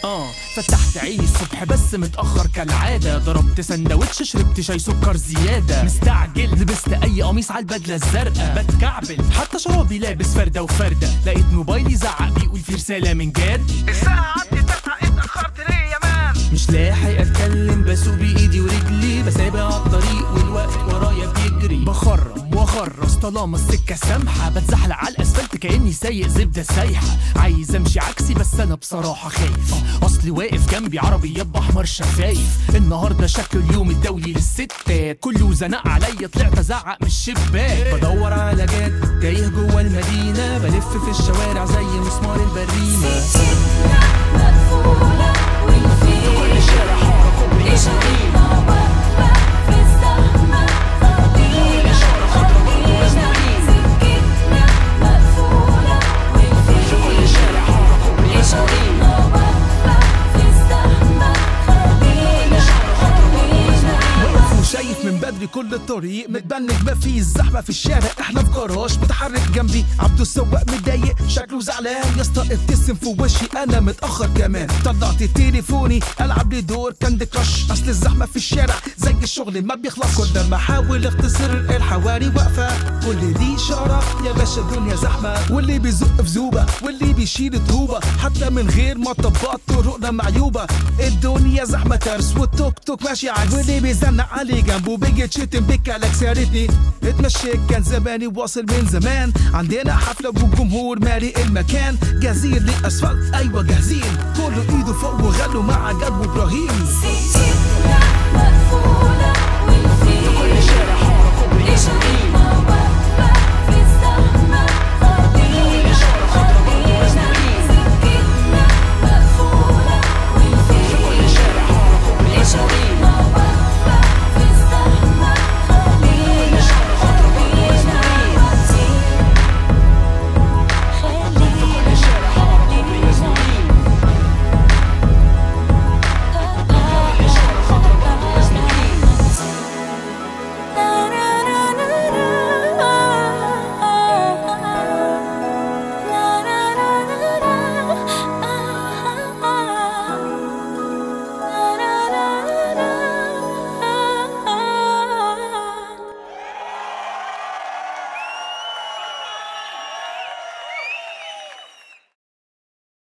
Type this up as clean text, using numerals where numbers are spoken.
فتحت عيني الصبح بس متأخر كالعادة، ضربت سندوتش شربت شاي سكر زيادة، مستعجل لبست اي قميص عالبدلة الزرقاء، بتكعبل حتى شرابي لابس فردة وفردة، لقيت موبايلي زعق بيقول في رسالة من جاد، الساعة عدت 9 اتأخرت ليه يا مان؟ مش لاحق اتكلم بسوق بايدي ورجلي، بسابق على الطريق والوقت ورايا بيجري، بخرم واخرص طالما السكة سامحة، بتزحلق على الاسفلت كأني سايق زبدة سايحة، عايز امشي عكسي بس انا بصراحة خايف، اصلي واقف جنبي عربيات باحمر شفايف، النهارده شكل اليوم الدولي للستات، كله زنق عليا طلعت ازعق من الشباك، بدور على جاد تايه جوه المدينة، بلف في الشوارع زي مسمار البريمة، مقفولة والفيل في كل شارع حارة كوبري مزنوقين، في الزحمة كل شارع خضرا برضه مزنوقين، سكتنا مقفولة والفيل في كل شارع حارة كوبري مزنوقين، في الزحمة خلينا واقف وشايف من بدري كل الطريق متبنج، ما فيه الزحمه في الشارع، احنا في جراج متحرك جنبي عبده السواق متضايق شكله زعلان، يا اسطى ابتسم في وشي انا متاخر كمان، طلعت تليفوني العب لي دور كاندي كراش، اصل الزحمه في الشارع زي الشغل ما بيخلص، كل ما احاول اختصر الحواري واقفه، كل دي اشاره يا باشا الدنيا زحمه، واللي بيزق في زوبه واللي بيشيل طوبه، حتى من غير مطبات طرقنا معيوبه، الدنيا زحمه ترس والتوك توك ماشي عكس، واللي بيزنق علي جنبه بيجي تشتم بكالك سارتني، اتمشيت كان زماني واصل من زمان، عندنا حفله والجمهور مالي المكان، جاهزين للاسفلت ايوه جاهزين، كله ايده فوق وغنوا مع جد وابراهيم. سكتنا